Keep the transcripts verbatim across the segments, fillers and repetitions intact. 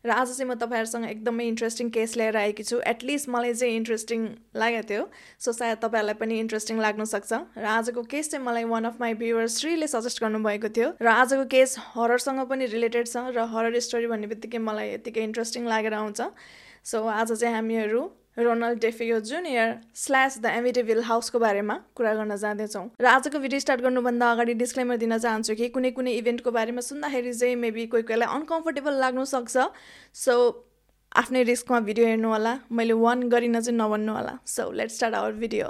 र आज चाहिँ म तपाईँहरूसँग एकदमै इन्ट्रेस्टिङ केस लिएर आएकी छु। एटलिस्ट मलाई चाहिँ इन्ट्रेस्टिङ लागेको थियो, सो सायद तपाईँहरूलाई पनि इन्ट्रेस्टिङ लाग्न सक्छ। र आजको केस चाहिँ मलाई वान अफ माई भ्युवर्स श्रीले सजेस्ट गर्नुभएको थियो र आजको केस हररसँग पनि रिलेटेड छ र हरर स्टोरी भन्ने बित्तिकै मलाई यत्तिकै इन्ट्रेस्टिङ लागेर आउँछ। सो आज चाहिँ हामीहरू Ronald DeFeo junior slash the Amityville हाउसको बारेमा कुरा गर्न जाँदैछौँ। र आजको भिडियो स्टार्ट गर्नुभन्दा अगाडि डिस्क्लेमर दिन चाहन्छु कि कुनै कुनै इभेन्टको बारेमा सुन्दाखेरि चाहिँ मेबी कोही कोहीलाई अनकम्फर्टेबल लाग्न सक्छ, सो आफ्नै रिस्कमा भिडियो हेर्नु होला। मैले वान गरिन चाहिँ नभन्नु होला। So let's start our video.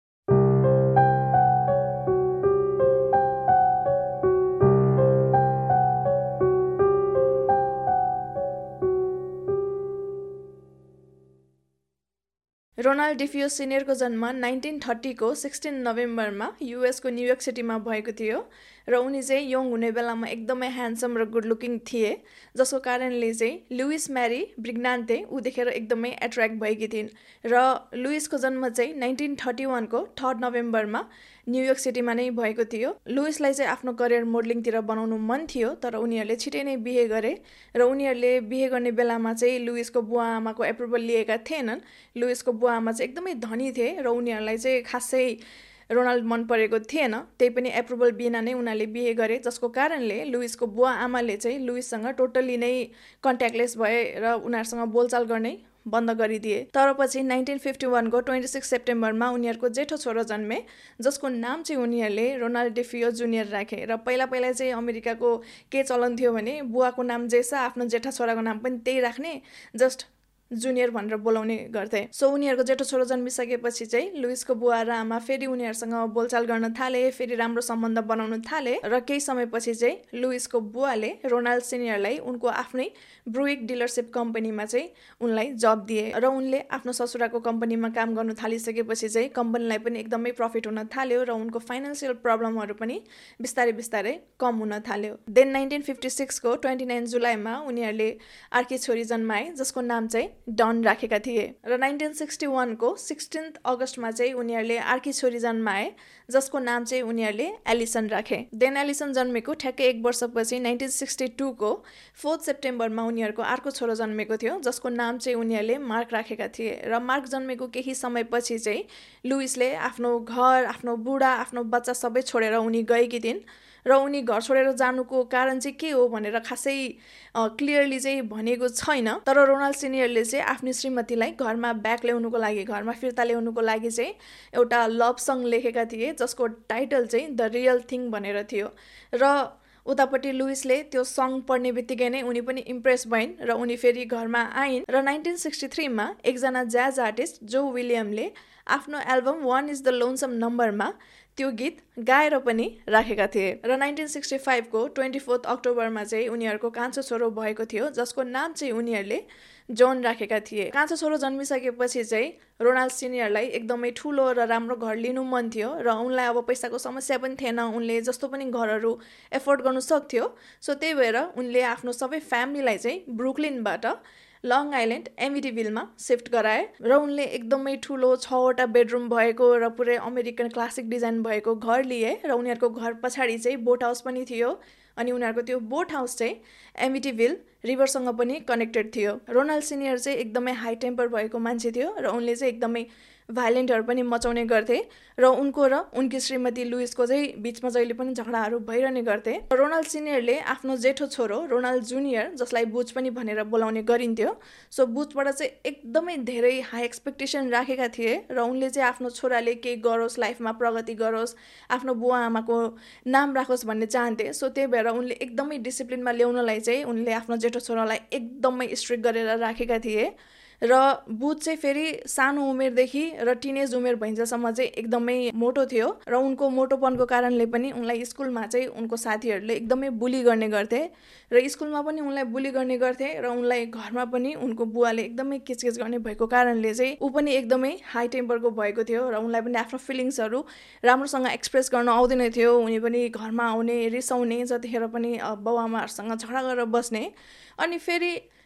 Ronald DeFeo सिनियरको जन्म नाइन्टिन थर्टीको सिक्सटिन नोभेम्बरमा युएसको न्युयोर्क सिटीमा भएको थियो र उनी चाहिँ यङ हुने बेलामा एकदमै ह्यान्डसम र गुड लुकिङ थिए, जसको कारणले चाहिँ लुइस म्यारी ब्रिग्नान्ते ऊ देखेर एकदमै एट्र्याक्ट भएकी थिइन्। र लुइसको जन्म चाहिँ नाइन्टिन थर्टी वानको थर्ड नोभेम्बरमा न्युयोर्क सिटीमा नै भएको थियो। लुइसलाई चाहिँ आफ्नो करियर मोडलिङतिर बनाउनु मन थियो, तर उनीहरूले छिटै नै बिहे गरे र उनीहरूले बिहे गर्ने बेलामा चाहिँ लुइसको बुवा आमाको एप्रुभल लिएका थिएनन्। लुइसको बुवा आमा चाहिँ एकदमै धनी थिए र उनीहरूलाई चाहिँ खासै रोनाल्ड मन परेको थिएन, त्यही पनि एप्रुभल बिना नै उनीहरूले बिहे गरे, जसको कारणले लुइसको बुवा आमाले चाहिँ लुइससँग टोटल्ली नै कन्ट्याक्टलेस भए र उनीहरूसँग बोलचाल गर्ने बन्द गरिदिए। तर पछि नाइन्टिन फिफ्टी वानको ट्वेन्टी सिक्स सेप्टेम्बरमा उनीहरूको जेठो छोरो जन्मे, जसको नाम चाहिँ उनीहरूले रोनाल्ड डेफियो जुनियर राखे। र पहिला पहिला चाहिँ अमेरिकाको के चलन थियो भने बुवाको नाम जे छ आफ्नो जेठा छोराको नाम पनि त्यही राख्ने, जस्ट जुनियर भनेर बोलाउने गर्थे। सो उनीहरूको जेठो छोरो जन्मिसकेपछि चाहिँ लुइसको बुवा र आमा फेरि उनीहरूसँग बोलचाल गर्न थाले, फेरि राम्रो सम्बन्ध बनाउन थाले र केही समयपछि चाहिँ लुइसको बुवाले रोनाल्ड सिनियरलाई उनको आफ्नै ब्रुइक डिलरसिप कम्पनीमा चाहिँ उनलाई जब दिए र उनले आफ्नो ससुराको कम्पनीमा काम गर्न थालिसकेपछि चाहिँ कम्पनीलाई पनि एकदमै प्रफिट हुन थाल्यो र उनको फाइनेन्सियल प्रब्लमहरू पनि बिस्तारै बिस्तारै कम हुन थाल्यो। देन नाइन्टिन फिफ्टी सिक्सको ट्वेन्टी नाइन जुलाईमा उनीहरूले अर्की छोरी जन्माए, जसको नाम चाहिँ डन राखेका थिए। र नाइन्टिन सिक्सटी वानको सिक्सटिन्थ अगस्टमा चाहिँ उनीहरूले अर्की छोरी जन्माए, जसको नाम चाहिँ उनीहरूले एलिसन राखे। देन एलिसन जन्मेको ठ्याक्कै एक वर्षपछि नाइन्टिन सिक्सटी टूको फोर्थ सेप्टेम्बरमा उनीहरूको अर्को छोरो जन्मेको थियो, जसको नाम चाहिँ उनीहरूले मार्क राखेका थिए। र मार्क जन्मेको केही समयपछि चाहिँ लुइसले आफ्नो घर, आफ्नो बुढा, आफ्नो बच्चा सबै छोडेर उनी गएकी थिइन् र उनी घर छोडेर जानुको कारण चाहिँ के हो भनेर खासै क्लियरली चाहिँ भनेको छैन। तर रोनाल्ड सिनियरले चाहिँ आफ्नो श्रीमतीलाई घरमा ब्याक ल्याउनुको लागि, घरमा फिर्ता ल्याउनुको लागि चाहिँ एउटा लभ सङ लेखेका थिए, जसको टाइटल चाहिँ द रियल थिङ भनेर थियो। र उतापट्टि लुइसले त्यो सङ पढ्ने बित्तिकै नै उनी पनि इम्प्रेस भइन् र उनी फेरि घरमा आइन् र नाइन्टिन सिक्सटी थ्रीमा एकजना ज्याज आर्टिस्ट जो विलियमले आफ्नो album one is the lonesome नम्बरमा त्यो गीत गाएर पनि राखेका थिए। र नाइन्टिन सिक्सटी फाइभको ट्वेन्टी फोर्थ अक्टोबरमा चाहिँ उनीहरूको कान्छो छोरो भएको थियो, जसको नाम चाहिँ उनीहरूले जोन राखेका थिए। कान्छो छोरो जन्मिसकेपछि चाहिँ रोनाल्ड सिनियरलाई एकदमै ठुलो र राम्रो घर लिनु मन थियो र उनलाई अब पैसाको समस्या पनि थिएन, उनले जस्तो पनि घरहरू एफोर्ड गर्नु सक्थ्यो। सो त्यही भएर उनले आफ्नो सबै फ्यामिलीलाई चाहिँ ब्रुकलिनबाट लङ आइल्यान्ड एमिटिभिलमा सिफ्ट गराए र उनले एकदमै ठुलो छवटा बेडरुम भएको र पुरै अमेरिकन क्लासिक डिजाइन भएको घर लिए र उनीहरूको घर पछाडि चाहिँ बोट हाउस पनि थियो अनि उनीहरूको त्यो बोट हाउस चाहिँ एमिटिभिल रिभरसँग पनि कनेक्टेड थियो। रोनाल्ड सिनियर चाहिँ एकदमै हाई टेम्पर भएको मान्छे थियो र उनले चाहिँ एकदमै भाइलेन्टहरू पनि मचाउने गर्थे र उनको र उनकी श्रीमती लुइसको चाहिँ बिचमा जहिले पनि झगडाहरू भइरहने गर्थे। रोनाल्ड सिनियरले आफ्नो जेठो छोरो रोनाल्ड जुनियर, जसलाई बुच पनि भनेर बोलाउने गरिन्थ्यो, सो बुचबाट चाहिँ एकदमै धेरै हाई एक्सपेक्टेसन राखेका थिए र उनले चाहिँ आफ्नो छोराले केही गरोस्, लाइफमा प्रगति गरोस्, आफ्नो बुवा आमाको नाम राखोस् भन्ने चाहन्थे। सो त्यही भएर उनले एकदमै डिसिप्लिनमा ल्याउनलाई चाहिँ उनले आफ्नो जेठो छोरालाई एकदमै स्ट्रिक्ट गरेर राखेका थिए। र बुच चाहिँ फेरि सानो उमेरदेखि र टिनेज उमेर भइन्जेलसम्म चाहिँ एकदमै मोटो थियो र उनको मोटोपनको कारणले पनि उनलाई स्कुलमा चाहिँ उनको साथीहरूले एकदमै बुली गर्ने गर्थे र स्कुलमा पनि उनलाई बुली गर्ने गर्थे र उनलाई घरमा पनि उनको बुवाले एकदमै किचकिच गर्ने भएको कारणले चाहिँ ऊ पनि एकदमै हाई टेम्परको भएको थियो र उनलाई पनि आफ्नो फिलिङ्सहरू राम्रोसँग एक्सप्रेस गर्न आउँदैन थियो। उनी पनि घरमा आउने, रिसाउने, जतिखेर पनि बाउ आमाहरूसँग झगडा गरेर बस्ने। अनि फेरि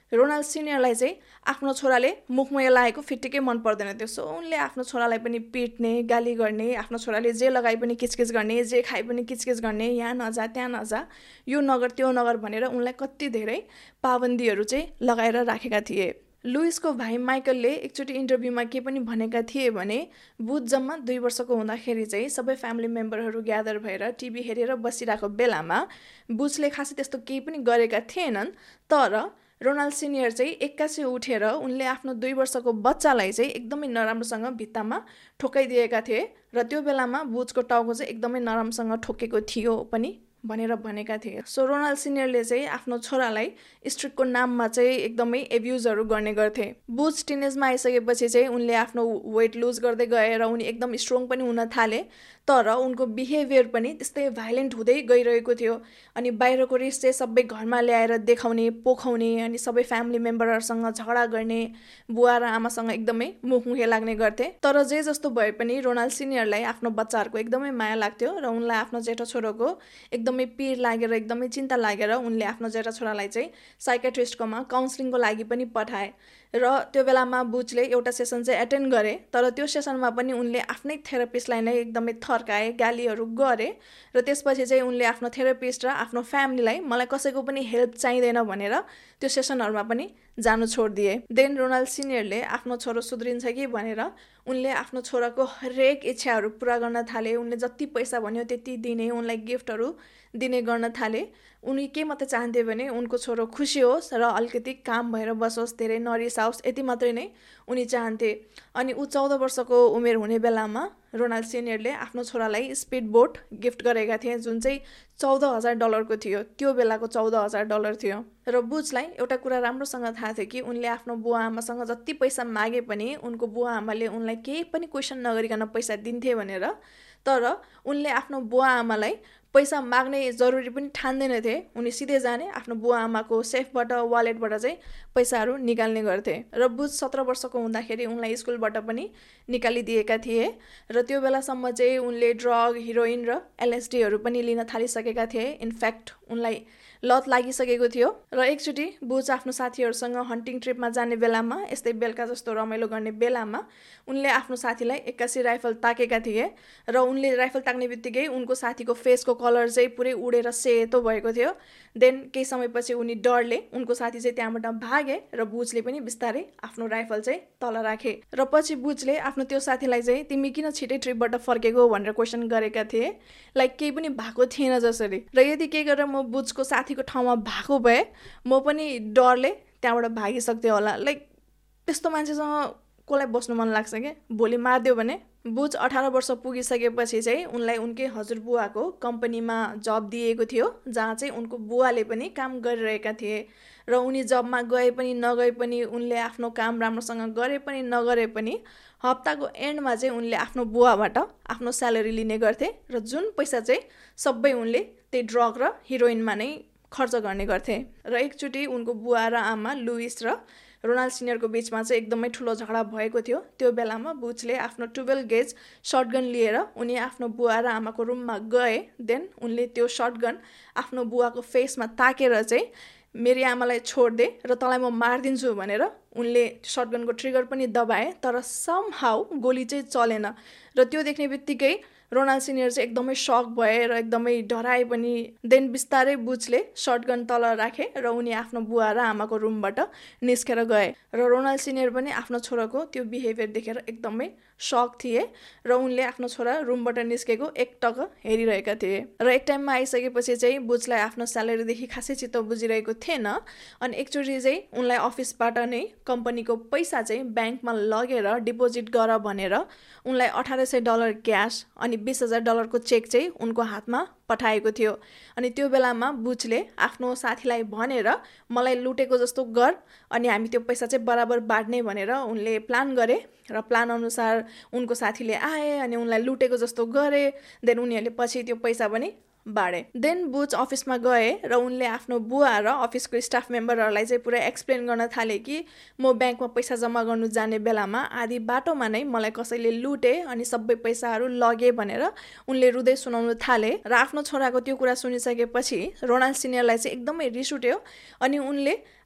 रोनाल्ड सिनियरलाई चाहिँ आफ्नो छोराले मुखमा लागेको फिट्टिकै मन पर्दैन थियो। सो उनले आफ्नो छोरालाई पनि पिट्ने, गाली गर्ने, आफ्नो छोराले जे लगाए पनि किचकिच गर्ने, जे खाए पनि किचकिच गर्ने, यहाँ नजा त्यहाँ नजा, यो नगर त्यो नगर भनेर उनलाई कति धेरै पाबन्दीहरू चाहिँ लगाएर राखेका थिए। लुइसको भाइ माइकलले एकचोटि इन्टरभ्यूमा के पनि भनेका थिए भने बुच जम्मा दुई वर्षको हुँदाखेरि चाहिँ सबै फ्यामिली मेम्बरहरू ग्यादर भएर टिभी हेरेर बसिरहेको बेलामा बुचले खासै त्यस्तो केही पनि गरेका थिएनन्। तर रोनाल्ड सिनियर चाहिँ एक्कासी उठेर उनले आफ्नो दुई वर्षको बच्चालाई चाहिँ एकदमै नराम्रोसँग भित्तामा ठोकाइदिएका थिए र त्यो बेलामा बुचको टाउको चाहिँ एकदमै नराम्रोसँग ठोकेको थियो पनि भनेर भनेका थिए। सो रोनाल्ड सिनियरले चाहिँ आफ्नो छोरालाई स्ट्रिकको नाममा चाहिँ एकदमै एब्युजहरू गर्ने गर्थे। बुच टिनेजमा आइसकेपछि चाहिँ उनले आफ्नो वेट लुज गर्दै गए र उनी एकदम स्ट्रङ पनि हुन थाले, तर उनको बिहेभियर पनि त्यस्तै भाइलेन्ट हुँदै गइरहेको थियो। अनि बाहिरको रिस चाहिँ सबै घरमा ल्याएर देखाउने, पोखाउने, अनि सबै फ्यामिली मेम्बरहरूसँग झगडा गर्ने, बुवा र आमासँग एकदमै मुखमुखे लाग्ने गर्थे। तर जे जस्तो भए पनि रोनाल्ड सिनियरलाई आफ्नो बच्चाहरूको एकदमै माया लाग्थ्यो र उनलाई आफ्नो जेठो छोराको एकदमै पिर लागेर एकदमै चिन्ता लागेर उनले आफ्नो जेठा छोरालाई चाहिँ साइकेट्रिस्टकोमा काउन्सिलिङको लागि पनि पठाए। र त्यो बेलामा बुचले एउटा सेसन चाहिँ एटेन्ड गरे, तर त्यो सेसनमा पनि उनले आफ्नै थेरापिस्टलाई नै एकदमै थर्काए, गालीहरू गरे र त्यसपछि चाहिँ उनले आफ्नो थेरापिस्ट र आफ्नो फ्यामिलीलाई मलाई कसैको पनि हेल्प चाहिँदैन भनेर त्यो सेसनहरूमा पनि जानु छोडिदिए। देन रोनाल्ड सिनियरले आफ्नो छोरो सुध्रिन्छ कि भनेर उनले आफ्नो छोराको हरेक इच्छाहरू पुरा गर्न थाले। उनले जति पैसा भन्यो त्यति दिने, उनलाई गिफ्टहरू दिने गर्न थाले। उनी के मात्रै चाहन्थे भने उनको छोरो खुसी होस् र अलिकति काम भएर बसोस्, धेरै नरिसाओस्, यति मात्रै नै उनी चाहन्थे। अनि ऊ चौध वर्षको उमेर हुने बेलामा रोनाल्ड सिनियरले आफ्नो छोरालाई स्पिड बोट गिफ्ट गरेका थिए, जुन चाहिँ चौध हजार डलरको थियो। त्यो बेलाको चौध हजार डलर थियो। र बुचलाई एउटा कुरा राम्रोसँग थाहा थियो कि उनले आफ्नो बुवा आमासँग जति पैसा मागे पनि उनको बुवा आमाले उनलाई केही पनि क्वेसन नगरिकन पैसा दिन्थे भनेर। तर उनले आफ्नो बुवा आमालाई पैसा माग्ने जरुरी पनि ठान्दैन थिए। उनी सिधै जाने आफ्नो बुवा आमाको सेफबाट, वालेटबाट चाहिँ पैसाहरू निकाल्ने गर्थे। र बुच सत्र वर्षको हुँदाखेरि उनलाई स्कुलबाट पनि निकालिदिएका थिए र त्यो बेलासम्म चाहिँ उनले ड्रग, हिरोइन र एलएसडीहरू पनि लिन थालिसकेका थिए। इनफ्याक्ट उनलाई लत लागिसकेको थियो। र एकचोटि बुच आफ्नो साथीहरूसँग हन्टिङ ट्रिपमा जाने बेलामा, यस्तै बेलुका जस्तो रमाइलो गर्ने बेलामा उनले आफ्नो साथीलाई एक्कासी राइफल ताकेका थिए र उनले राइफल ताक्ने बित्तिकै उनको साथीको फेसको कलर चाहिँ पुरै उडेर सेतो भएको थियो। देन केही समयपछि उनी डरले उनको साथी चाहिँ त्यहाँबाट भागे र बुचले पनि बिस्तारै आफ्नो राइफल चाहिँ तल राखे। र पछि बुचले आफ्नो त्यो साथीलाई चाहिँ तिमी किन छिटै ट्रिपबाट फर्केको भनेर क्वेसन गरेका थिए, लाइक केही पनि भएको थिएन जसरी। र यदि केही गरेर म बुचको साथीको ठाउँमा भएको भए म पनि डरले त्यहाँबाट भागिसक्थेँ होला। लाइक त्यस्तो मान्छेसँग कसलाई बस्नु मन लाग्छ क्या, भोलि मारिदियो भने। बुच अठार वर्ष पुगिसकेपछि चाहिँ उनलाई उनकै हजुरबुवाको कम्पनीमा जब दिएको थियो, जहाँ चाहिँ उनको बुवाले पनि काम गरिरहेका थिए। र उनी जबमा गए पनि नगए पनि, उनले आफ्नो काम राम्रोसँग गरे पनि नगरे पनि हप्ताको एन्डमा चाहिँ उनले आफ्नो बुवाबाट आफ्नो स्यालेरी लिने गर्थे र जुन पैसा चाहिँ सबै उनले त्यही ड्रग र हिरोइनमा नै खर्च गर्ने गर्थे। र एकचोटि उनको बुवा र आमा लुइस र रोनाल्ड सिनियरको बिचमा चाहिँ एकदमै ठुलो झगडा भएको थियो। त्यो बेलामा बुचले आफ्नो टुवेल्भ गेज सर्टगन लिएर उनी आफ्नो बुवा र आमाको रुममा गए। देन उनले त्यो सर्टगन आफ्नो बुवाको फेसमा ताकेर चाहिँ मेरी आमालाई छोड्दे र तँलाई म मारिदिन्छु भनेर उनले सर्टगनको ट्रिगर पनि दबाए, तर समहाउ गोली चाहिँ चलेन। र त्यो देख्ने बित्तिकै रोनाल्ड सिनियर चाहिँ एकदमै सक भए र एकदमै डराए पनि। देन बिस्तारै बुचले सर्टगन तल राखे र उनी आफ्नो बुवा र आमाको रुमबाट निस्केर गए। र रोनाल्ड सिनियर पनि आफ्नो छोराको त्यो बिहेभियर देखेर एकदमै सक थिए र उनले आफ्नो छोरा रुमबाट निस्केको एकटक हेरिरहेका थिए। र एक टाइममा आइसकेपछि चाहिँ बुचलाई आफ्नो स्यालेरीदेखि खासै चित्त बुझिरहेको थिएन। अनि एकचोटि चाहिँ उनलाई अफिसबाट नै कम्पनीको पैसा चाहिँ ब्याङ्कमा लगेर डिपोजिट गर भनेर उनलाई अठार सय डलर क्यास अनि बिस हजार डलरको चेक चाहिँ उनको हातमा पठाएको थियो। अनि त्यो बेलामा बुचले आफ्नो साथीलाई भनेर मलाई लुटेको जस्तो गर अनि हामी त्यो पैसा चाहिँ बराबर बाँड्ने भनेर उनले प्लान गरे। र प्लान अनुसार उनको साथीले आए अनि उनलाई लुटेको जस्तो गरे। देन उनीहरूले पछि त्यो पैसा पनि बाँडे। देन बुच अफिसमा गए र उनले आफ्नो बुवा र अफिसको स्टाफ मेम्बरहरूलाई चाहिँ पुरै एक्सप्लेन गर्न थाले कि म ब्याङ्कमा पैसा जम्मा गर्नु जाने बेलामा आधी बाटोमा नै मलाई कसैले लुटे अनि सबै पैसाहरू लगे भनेर उनले रुँदै सुनाउनु थाले। र आफ्नो छोराको त्यो कुरा सुनिसकेपछि रोनाल्ड सिनियरलाई चाहिँ एकदमै रिस उठ्यो अनि उनले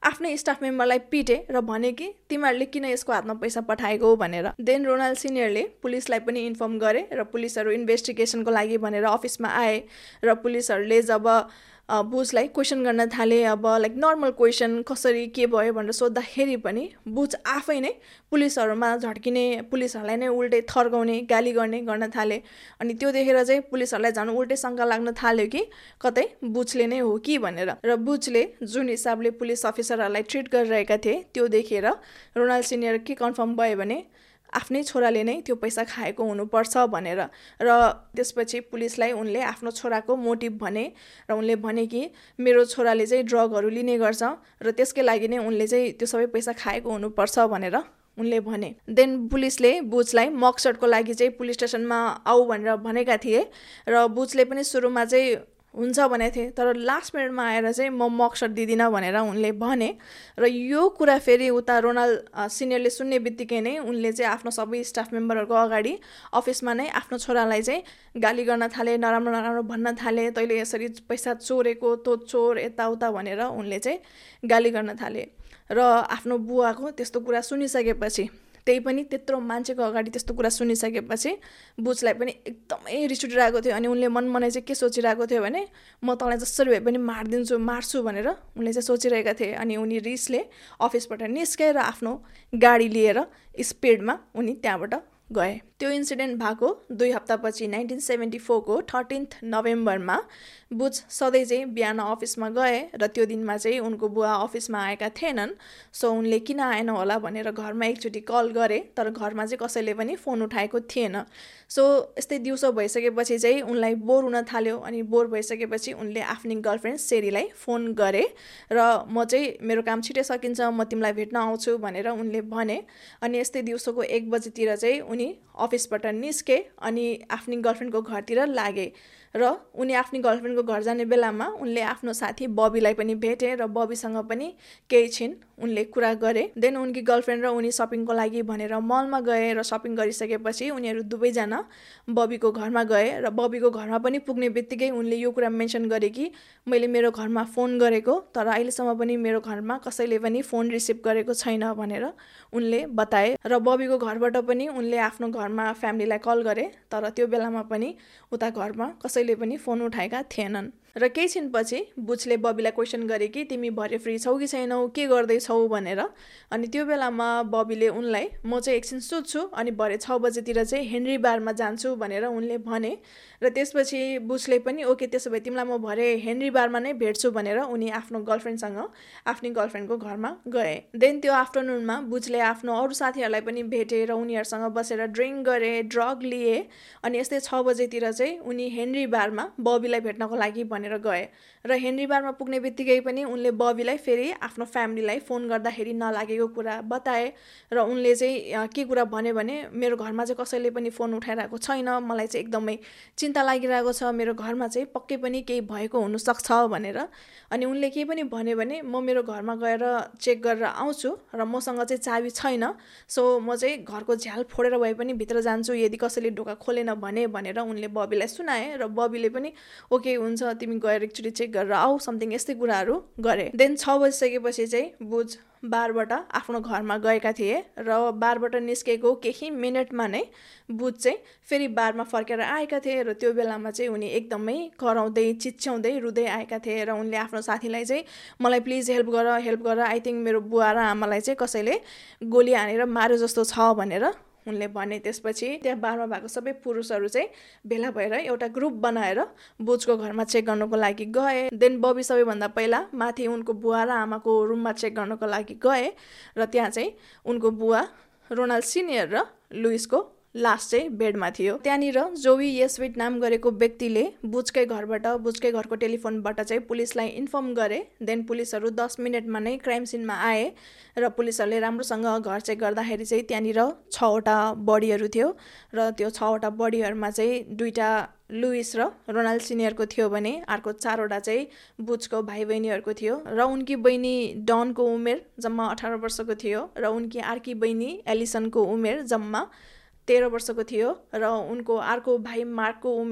आफ्नै स्टाफ मेम्बरलाई पिटे र भने कि तिमीहरूले किन यसको हातमा पैसा पठाएको भनेर। देन रोनाल्ड सिनियरले पुलिसलाई पनि इन्फर्म गरे र पुलिसहरू इन्भेस्टिगेसनको लागि भनेर अफिसमा आए र पुलिसहरूले जब बुचलाई क्वेसन गर्न थाले, अब लाइक नर्मल क्वेसन कसरी के भयो भनेर सोद्धाखेरि पनि बुच आफै नै पुलिसहरूमा झड्किने, पुलिसहरूलाई नै उल्टै थर्काउने, गाली गर्ने गर्न थाले। अनि त्यो देखेर चाहिँ पुलिसहरूलाई झन् उल्टै शङ्का लाग्न थाल्यो कि कतै बुचले नै हो कि भनेर। र बुचले जुन हिसाबले पुलिस अफिसरहरूलाई ट्रिट गरिरहेका थिए त्यो देखेर रोनाल्ड सिनियर के कन्फर्म भयो भने आफ्नै छोराले नै त्यो पैसा खाएको हुनुपर्छ भनेर। र त्यसपछि पुलिसलाई उनले आफ्नो छोराको मोटिभ भने र उनले भने कि मेरो छोराले चाहिँ ड्रगहरू लिने गर्छ र त्यसकै लागि नै उनले चाहिँ त्यो सबै पैसा खाएको हुनुपर्छ भनेर उनले भने। देन पुलिसले बुचलाई मकसटको लागि चाहिँ पुलिस स्टेसनमा आऊ भनेर भनेका थिए र बुचले पनि सुरुमा चाहिँ हुन्छ भनेको थिए, तर लास्ट मिनटमा आएर चाहिँ म मकसट दिँदिनँ भनेर उनले भने। र यो कुरा फेरि उता रोनाल्ड सिनियरले सुन्ने बित्तिकै नै उनले चाहिँ आफ्नो सबै स्टाफ मेम्बरहरूको अगाडि अफिसमा नै आफ्नो छोरालाई चाहिँ गाली गर्न थाले, नराम्रो नराम्रो भन्न थाले, तैँले यसरी पैसा चोरेको, तँ चोर, यताउता भनेर उनले चाहिँ गाली गर्न थाले। र आफ्नो बुवाको त्यस्तो कुरा सुनिसकेपछि, त्यही पनि त्यत्रो मान्छेको अगाडि त्यस्तो कुरा सुनिसकेपछि बुचलाई पनि एकदमै रिस उठिरहेको थियो। अनि उनले मनमनै चाहिँ के सोचिरहेको थियो भने म तँलाई जसरी भए पनि मारिदिन्छु, मार्छु भनेर उनले चाहिँ सोचिरहेका थिए। अनि उनी रिसले अफिसबाट निस्के र आफ्नो गाडी लिएर स्पिडमा उनी त्यहाँबाट गए। त्यो इन्सिडेन्ट भएको दुई हप्तापछि नाइन्टिन सेभेन्टी फोरको थर्टिन्थ नोभेम्बरमा बुच सधैँ चाहिँ बिहान अफिसमा गए र त्यो दिनमा चाहिँ उनको बुवा अफिसमा आएका थिएनन्। सो उनले किन आएन होला भनेर घरमा एकचोटि कल गरे, तर घरमा चाहिँ कसैले पनि फोन उठाएको थिएन। सो यस्तै दिउँसो भइसकेपछि चाहिँ उनलाई बोर हुन थाल्यो। अनि बोर भइसकेपछि उनले आफ्नी गर्लफ्रेन्ड सेरीलाई फोन गरे र म चाहिँ मेरो काम छिटै सकिन्छ, म तिमीलाई भेट्न आउँछु भनेर उनले भने। अनि यस्तै दिउँसोको एक बजीतिर चाहिँ उनी अफिसबाट निस्के अनि आफ्नी गर्लफ्रेन्डको घरतिर लागे। र उनी आफ्नी गर्लफ्रेन्डको घर जाने बेलामा उनले आफ्नो साथी बबीलाई पनि भेटे र बबीसँग पनि केही छिन उनले कुरा गरे। देन उनकी गर्लफ्रेन्ड र उनी सपिङको लागि भनेर मलमा गए र सपिङ गरिसकेपछि उनीहरू दुवैजना बबीको घरमा गए। र बबीको घरमा पनि पुग्ने बित्तिकै उनले यो कुरा मेन्सन गरे कि मैले मेरो घरमा फोन गरेको, तर अहिलेसम्म पनि मेरो घरमा कसैले पनि फोन रिसिभ गरेको छैन भनेर उनले बताए। र बबीको घरबाट पनि उनले आफ्नो घरमा फ्यामिलीलाई कल गरे, तर त्यो बेलामा पनि उता घरमा कसैले पनि फोन उठाएका थिएनन्। र केही छिनपछि बुचले बबीलाई क्वेसन गरे कि तिमी भरे फ्री छौ कि छैनौ, के गर्दैछौ भनेर। अनि त्यो बेलामा बबीले उनलाई म चाहिँ एकछिन सुत्छु अनि भरे छ बजेतिर चाहिँ हेनरी बारमा जान्छु भनेर उनले भने। र त्यसपछि बुचले पनि ओके त्यसो भए तिमीलाई म भरे हेनरी बारमा नै भेट्छु भनेर उनी आफ्नो गर्लफ्रेन्डसँग आफ्नी गर्लफ्रेन्डको घरमा गए। देन त्यो आफ्टरनुनमा बुचले आफ्नो अरू साथीहरूलाई पनि भेटे र उनीहरूसँग बसेर ड्रिङ्क गरे, ड्रग लिए। अनि यस्तै छ बजेतिर चाहिँ उनी हेनरी बारमा बबीलाई भेट्नको लागि भनेर गए। र हेनरी बारमा पुग्ने बित्तिकै पनि उनले बबीलाई फेरि आफ्नो फ्यामिलीलाई फोन गर्दाखेरि नलागेको कुरा बताए। र उनले चाहिँ के कुरा भन्यो भने मेरो घरमा चाहिँ कसैले पनि फोन उठाइरहेको छैन, मलाई चाहिँ एकदमै चिन्ता लागिरहेको छ, मेरो घरमा चाहिँ पक्कै पनि केही भएको हुनसक्छ भनेर। अनि उनले केही पनि भन्यो भने म मेरो घरमा गएर चेक गरेर आउँछु र मसँग चाहिँ चाबी छैन, सो म चाहिँ घरको झ्याल फोडेर भए पनि भित्र जान्छु यदि कसैले ढोका खोलेन भने भनेर उनले बबीलाई सुनाए। र बबीले पनि ओके हुन्छ तिमी गएर एकचोटि चेक गरेर आऊ, समथिङ यस्तै कुराहरू गरे। देन छ बजिसकेपछि चाहिँ बुच बारबाट आफ्नो घरमा गएका थिए र बारबाट निस्केको केही मिनटमा नै बुच चाहिँ फेरि बारमा फर्केर आएका थिए। र त्यो बेलामा चाहिँ उनी एकदमै कराउँदै चिच्याउँदै रुँदै आएका थिए। र उनले आफ्नो साथीलाई चाहिँ मलाई प्लिज हेल्प गर हेल्प गर आई थिङ्क मेरो बुवा र आमालाई चाहिँ कसैले गोली हानेर मार्यो जस्तो छ भनेर उनले भने। त्यसपछि त्यहाँ बारमा भएको सबै पुरुषहरू चाहिँ भेला भएर एउटा ग्रुप बनाएर बुचको घरमा चेक गर्नको लागि गए। देन बबी सबैभन्दा पहिला माथि उनको बुवा र आमाको रुममा चेक गर्नको लागि गए र त्यहाँ चाहिँ उनको बुवा रोनाल्ड सिनियर र लुइसको लास्ट चाहिँ बेडमा थियो। त्यहाँनिर जोवी येसविट नाम गरेको व्यक्तिले बुचकै घरबाट बुचकै घरको टेलिफोनबाट चाहिँ पुलिसलाई इन्फर्म गरे। देन पुलिसहरू दस मिनटमा नै क्राइम सिनमा आए र पुलिसहरूले राम्रोसँग घर चेक गर्दाखेरि चाहिँ त्यहाँनिर छवटा बडीहरू थियो र त्यो छवटा बडीहरूमा चाहिँ दुईवटा लुइस र रोनाल्ड सिनियरको थियो भने अर्को चारवटा चाहिँ बुचको भाइ बहिनीहरूको थियो। र उनकी बहिनी डनको उमेर जम्मा अठार वर्षको थियो र उनकी अर्की बहिनी एलिसनको उमेर जम्मा तेह्र वर्षको थियो र उनको अर्को भाइ मार्कको उमेर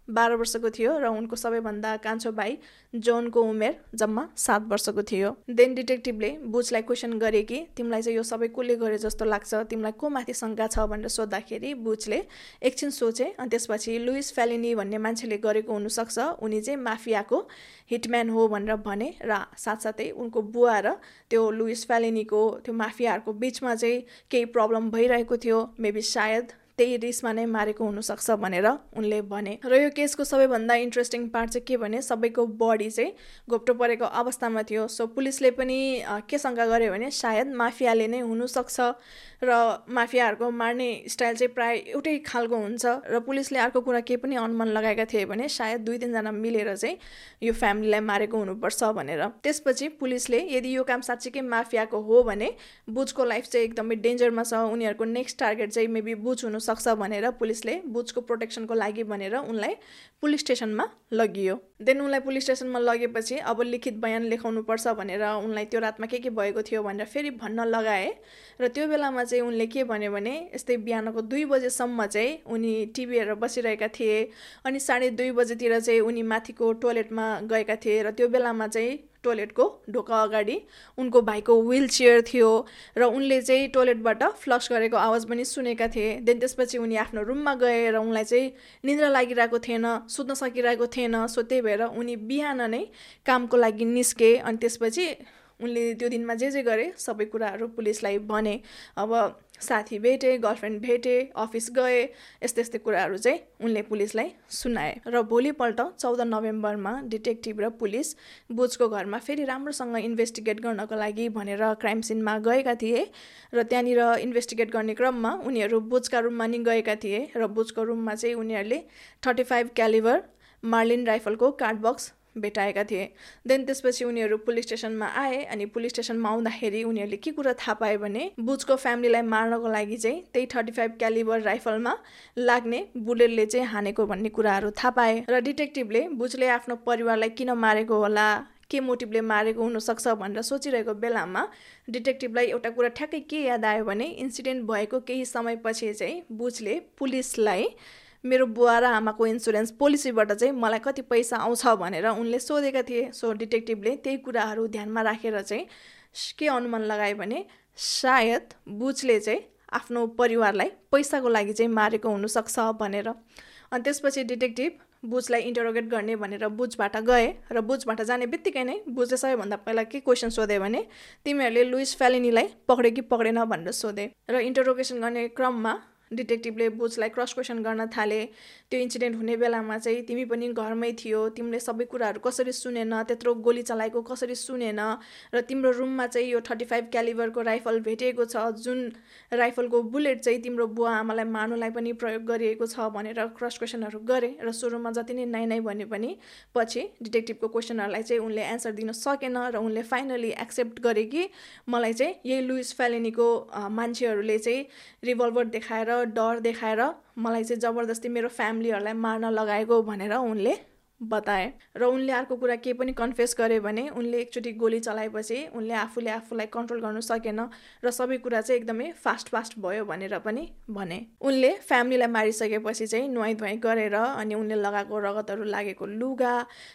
बाह्र वर्षको थियो र उनको सबैभन्दा कान्छो भाइ जोनको उमेर जम्मा सात वर्षको थियो। देन डिटेक्टिभले बुचलाई क्वेसन गरे कि तिमीलाई चाहिँ यो सबै कसले गरे जस्तो लाग्छ, तिमीलाई को माथि शङ्का छ भनेर सोद्धाखेरि बुचले एकछिन सोचे अनि त्यसपछि लुइस फेलिनी भन्ने मान्छेले गरेको हुनसक्छ, उनी चाहिँ माफियाको हिटम्यान हो भनेर भने र साथसाथै उनको बुवा र त्यो लुइस फेलिनीको त्यो माफियाहरूको बिचमा चाहिँ केही प्रब्लम भइरहेको थियो, मेबी सायद त्यही रिसमा नै मारेको हुनसक्छ भनेर उनले भने। र यो केसको सबैभन्दा इन्ट्रेस्टिङ पार्ट चाहिँ के भने सबैको बडी चाहिँ घोप्टो परेको अवस्थामा थियो। सो पुलिसले पनि के शङ्का गरे भने सायद माफियाले नै हुनसक्छ र माफियाहरूको मार्ने स्टाइल चाहिँ प्राय एउटै खालको हुन्छ र पुलिसले अर्को कुरा के पनि अनुमान लगाएका थिए भने सायद दुई तिनजना मिलेर चाहिँ यो फ्यामिलीलाई मारेको हुनुपर्छ भनेर। त्यसपछि पुलिसले यदि यो काम साँच्चीकै माफियाको हो भने बुचको लाइफ चाहिँ एकदमै डेन्जरमा छ, उनीहरूको नेक्स्ट टार्गेट चाहिँ मेबी बुच हुन सक्छ भनेर पुलिसले बुचको प्रोटेक्सनको लागि भनेर उनलाई पुलिस स्टेसनमा लगियो। देन उनलाई पुलिस स्टेसनमा लगेपछि अब लिखित बयान लेखाउनु पर्छ भनेर उनलाई त्यो रातमा के के भएको थियो भनेर फेरि भन्न लगाए र त्यो बेलामा चाहिँ उनले के भन्यो भने यस्तै बिहानको दुई बजेसम्म चाहिँ उनी टिभी हेरेर बसिरहेका थिए अनि साढे दुई बजेतिर चाहिँ उनी माथिको टोयलेटमा गएका थिए र त्यो बेलामा चाहिँ टोयलेटको ढोका अगाडि उनको भाइको व्हील चेयर थियो र उनले चाहिँ टोयलेटबाट फ्लस गरेको आवाज पनि सुनेका थिए। देन त्यसपछि उनी आफ्नो रुममा गए र उनलाई चाहिँ निद्रा लागिरहेको थिएन, सुत्न सकिरहेको थिएन। सो त्यही भएर उनी बिहान नै कामको लागि निस्के अनि त्यसपछि उनले त्यो दिनमा जे जे गरे सबै कुराहरू पुलिसलाई भने। अब साथी भेटे, गर्लफ्रेन्ड भेटे, अफिस गए, यस्तै यस्तै कुराहरू चाहिँ उनले पुलिसलाई सुनाए। र भोलिपल्ट चौध नोभेम्बरमा डिटेक्टिभ र पुलिस बुचको घरमा फेरि राम्रोसँग इन्भेस्टिगेट गर्नको लागि भनेर क्राइम सिनमा गएका थिए र त्यहाँनिर इन्भेस्टिगेट गर्ने क्रममा उनीहरू बुचका रुममा नि गएका थिए र बुचको रुममा चाहिँ उनीहरूले थर्टी फाइभ क्यालिबर मार्लिन राइफलको कार्ड बक्स भेटाएका थिए। देन त्यसपछि उनीहरू पुलिस स्टेसनमा आए अनि पुलिस स्टेसनमा आउँदाखेरि उनीहरूले के कुरा थाहा पाए भने बुचको फ्यामिलीलाई मार्नको लागि चाहिँ त्यही थर्टी फाइभ क्यालिबर राइफलमा लाग्ने बुलेटले चाहिँ हानेको भन्ने कुराहरू थाहा पाए र डिटेक्टिभले बुचले आफ्नो परिवारलाई किन मारेको होला, के मोटिभले मारेको हुनसक्छ भनेर सोचिरहेको बेलामा डिटेक्टिभलाई एउटा कुरा ठ्याक्कै के याद आयो भने इन्सिडेन्ट भएको केही समयपछि चाहिँ बुचले पुलिसलाई मेरो बुवा र आमाको इन्सुरेन्स पोलिसीबाट चाहिँ मलाई कति पैसा आउँछ भनेर उनले सोधेका थिए। सो डिटेक्टिभले त्यही कुराहरू ध्यानमा राखेर चाहिँ के अनुमान लगाए भने सायद बुचले चाहिँ आफ्नो परिवारलाई पैसाको लागि चाहिँ मारेको हुनसक्छ भनेर। अनि त्यसपछि डिटेक्टिभ बुचलाई इन्टरोगेट गर्ने भनेर बुचबाट गए र बुचबाट जाने बित्तिकै नै बुचले सबैभन्दा पहिला के क्वेसन सोधे भने तिमीहरूले लुइस फेलिनीलाई पक्रे कि पक्रेन भनेर सोधे र इन्टरोगेसन गर्ने क्रममा डिटेक्टिभले बुचलाई क्रस क्वेसन गर्न थाले। त्यो इन्सिडेन्ट हुने बेलामा चाहिँ तिमी पनि घरमै थियो, तिमीले सबै कुराहरू कसरी सुनेन, त्यत्रो गोली चलाएको कसरी सुनेन र तिम्रो रुममा चाहिँ यो थर्टी फाइभ क्यालिबरको राइफल भेटिएको छ जुन राइफलको बुलेट चाहिँ तिम्रो बुवा आमालाई मार्नुलाई पनि प्रयोग गरिएको छ भनेर क्रस क्वेसनहरू गरे र सुरुमा जति नै नाइ नाइ भने पनि पछि डिटेक्टिभको क्वेसनहरूलाई चाहिँ उनले एन्सर दिन सकेन र उनले फाइनली एक्सेप्ट गरे कि मलाई चाहिँ यही लुइस फेलिनीको मान्छेहरूले चाहिँ रिभल्भर देखाएर डर देखाएर मलाई चाहिँ जबरजस्ती मेरो फ्यामिलीहरूलाई मार्न लगाएको भनेर उनले बताए। र उनले अर्को कुरा के पनि कन्फेस गरे भने उनले एकचोटि गोली चलाएपछि उनले आफूले आफूलाई कन्ट्रोल गर्न सकेन र सबै कुरा चाहिँ एकदमै फास्ट फास्ट भयो भनेर पनि भने। उनले फ्यामिलीलाई मारिसकेपछि चाहिँ नुहाइ धुवाइ गरेर अनि उनले लगाएको रगतहरू लागेको लुगा,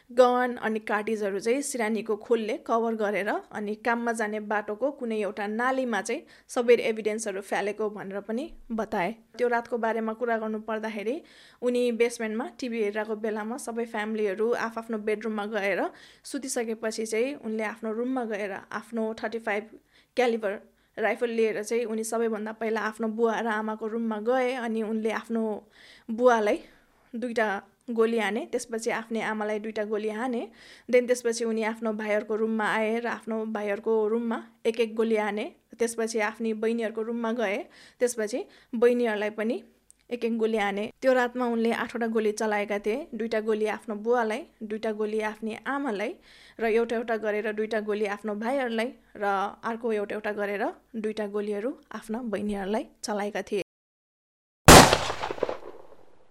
गन अनि कार्टिजहरू चाहिँ सिरानीको खोलले कभर गरेर अनि काममा जाने बाटोको कुनै एउटा नालीमा चाहिँ सबै एभिडेन्सहरू फ्यालेको भनेर पनि बताए। त्यो रातको बारेमा कुरा गर्नु पर्दाखेरि उनी बेसमेन्टमा टिभी हेरिरहेको बेलामा सबै फ्यामिलीहरू आफआफ्नो बेडरुममा गएर सुतिसकेपछि चाहिँ उनले आफ्नो रुममा गएर आफ्नो थर्टी फाइभ क्यालिबर राइफल लिएर चाहिँ उनी सबैभन्दा पहिला आफ्नो बुवा र आमाको रुममा गए अनि उनले आफ्नो बुवालाई दुईवटा गोली हाने, त्यसपछि आफ्नै आमालाई दुईवटा गोली हाने। देन त्यसपछि उनी आफ्नो भाइहरूको रुममा आए र आफ्नो भाइहरूको रुममा एक एक गोली हाने। त्यसपछि आफ्नी बहिनीहरूको रुममा गए, त्यसपछि बहिनीहरूलाई पनि एक एक गोली हाने। त्यो रातमा उनले आठवटा गोली चलाएका थिए, दुईवटा गोली आफ्नो बुवालाई, दुईवटा गोली आफ्नी आमालाई र एउटा एउटा गरेर दुईवटा गोली आफ्नो भाइहरूलाई र अर्को एउटा एउटा गरेर दुईवटा गोलीहरू आफ्ना बहिनीहरूलाई चलाएका थिए।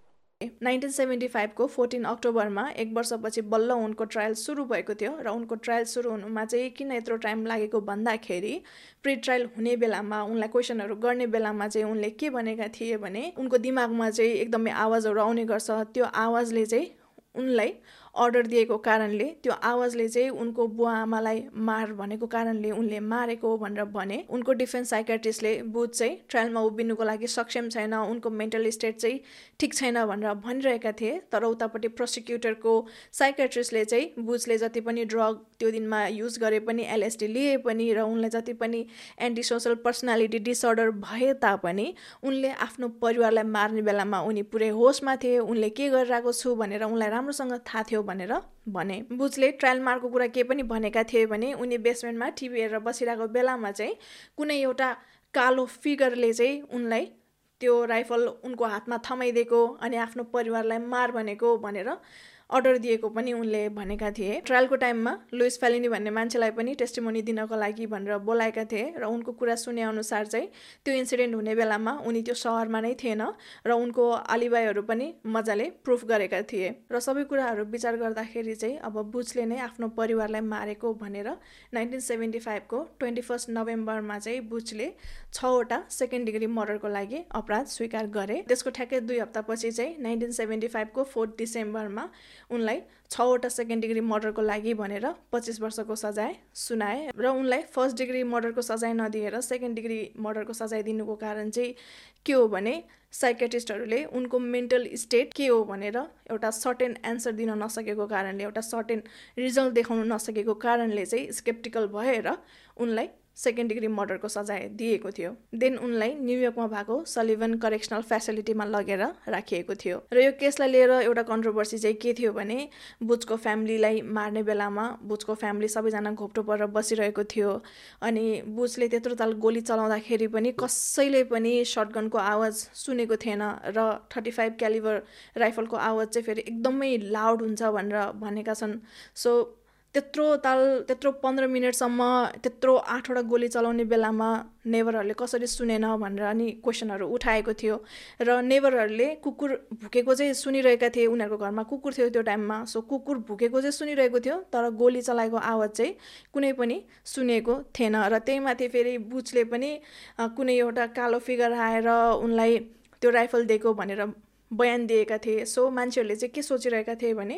नाइन्टिन सेभेन्टी फाइभको फोर्टिन अक्टोबरमा एक वर्षपछि बल्ल उनको ट्रायल सुरु भएको थियो र उनको ट्रायल सुरु हुनुमा चाहिँ किन यत्रो टाइम लागेको भन्दाखेरि प्री ट्रायल हुने बेलामा उनलाई क्वेसनहरू गर्ने बेलामा चाहिँ उनले के भनेका थिए भने उनको दिमागमा चाहिँ एकदमै आवाजहरू आउने गर्छ, त्यो आवाजले चाहिँ उनलाई अर्डर दिएको कारणले, त्यो आवाजले चाहिँ उनको बुवा आमालाई मार भनेको कारणले उनले मारेको भनेर भने। उनको डिफेन्स साइकेट्रिस्टले बुच चाहिँ ट्रायलमा उभिनुको लागि सक्षम छैन, उनको मेन्टल स्टेट चाहिँ ठिक छैन भनेर भनिरहेका थिए। तर उतापट्टि प्रोसिक्युटरको साइकेट्रिस्टले चाहिँ बुचले जति पनि ड्रग त्यो दिनमा युज गरे पनि, एलएसडी लिए पनि र उनले जति पनि एन्टी सोसल पर्सनालिटी डिसअर्डर भए तापनि उनले आफ्नो परिवारलाई मार्ने बेलामा उनी पुरै होसमा थिए, उनले के गरिरहेको छु भनेर उनलाई राम्रोसँग थाहा थियो भनेर भने। बुचले ट्रायल मार्को कुरा के पनि भनेका थिए भने उनी बेसमेन्टमा टिभी हेरेर बसिरहेको बेलामा चाहिँ कुनै एउटा कालो फिगरले चाहिँ उनलाई त्यो राइफल उनको हातमा थमाइदिएको अनि आफ्नो परिवारलाई मार भनेको भनेर अर्डर दिएको पनि उनले भनेका थिए। ट्रायलको टाइममा लुइस फेलिनी भन्ने मान्छेलाई पनि टेस्टिमोनी दिनको लागि भनेर बोलाएका थिए र उनको कुरा सुने अनुसार चाहिँ त्यो इन्सिडेन्ट हुने बेलामा उनी त्यो सहरमा नै थिएन र उनको आलिबाईहरू पनि मजाले प्रुफ गरेका थिए। र सबै कुराहरू विचार गर्दाखेरि चाहिँ अब बुचले नै आफ्नो परिवारलाई मारेको भनेर नाइन्टिन सेभेन्टी फाइभको ट्वेन्टी फर्स्ट नोभेम्बरमा चाहिँ बुचले छवटा सेकेन्ड डिग्री मर्डरको लागि अपराध स्वीकार गरे। त्यसको ठ्याक्कै दुई हप्तापछि चाहिँ नाइन्टिन सेभेन्टी फाइभको फोर्थ डिसेम्बरमा उनलाई छवटा सेकेन्ड डिग्री मर्डरको लागि भनेर पच्चिस वर्षको सजाय सुनाए र उनलाई फर्स्ट डिग्री मर्डरको सजाय नदिएर सेकेन्ड डिग्री मर्डरको सजाय दिनुको कारण चाहिँ के हो भने साइकेट्रिस्टहरूले उनको मेन्टल स्टेट के हो भनेर एउटा सर्टेन एन्सर दिन नसकेको कारणले, एउटा सर्टेन रिजल्ट देखाउन नसकेको कारणले चाहिँ स्केप्टिकल भएर उनलाई सेकेन्ड डिग्री मर्डरको सजाय दिएको थियो। देन उनलाई न्युयोर्कमा भएको सलिभन करेक्सनल फेसिलिटीमा लगेर राखिएको थियो। र यो केसलाई लिएर एउटा कन्ट्रोभर्सी चाहिँ के थियो भने बुचको फ्यामिलीलाई मार्ने बेलामा बुचको फ्यामिली सबैजना घोप्टो परेर बसिरहेको थियो अनि बुचले त्यत्रो ताल गोली चलाउँदाखेरि पनि कसैले पनि शटगनको आवाज सुनेको थिएन र थर्टी फाइभ क्यालिबर राइफलको आवाज चाहिँ फेरि एकदमै लाउड हुन्छ भनेर भनेका छन्। सो त्यत्रो ताल त्यत्रो पन्ध्र मिनटसम्म त्यत्रो आठवटा गोली चलाउने बेलामा नेबरहरूले कसरी सुनेन भनेर अनि क्वेसनहरू उठाएको थियो र नेबरहरूले कुकुर भुकेको चाहिँ सुनिरहेका थिए, उनीहरूको घरमा कुकुर थियो त्यो टाइममा। सो कुकुर भुकेको चाहिँ सुनिरहेको थियो तर गोली चलाएको आवाज चाहिँ कुनै पनि सुनेको थिएन। र त्यही माथि फेरि बुचले पनि कुनै एउटा कालो फिगर आएर उनलाई त्यो राइफल दिएको भनेर बयान दिएका थिए। सो मान्छेहरूले चाहिँ के सोचिरहेका थिए भने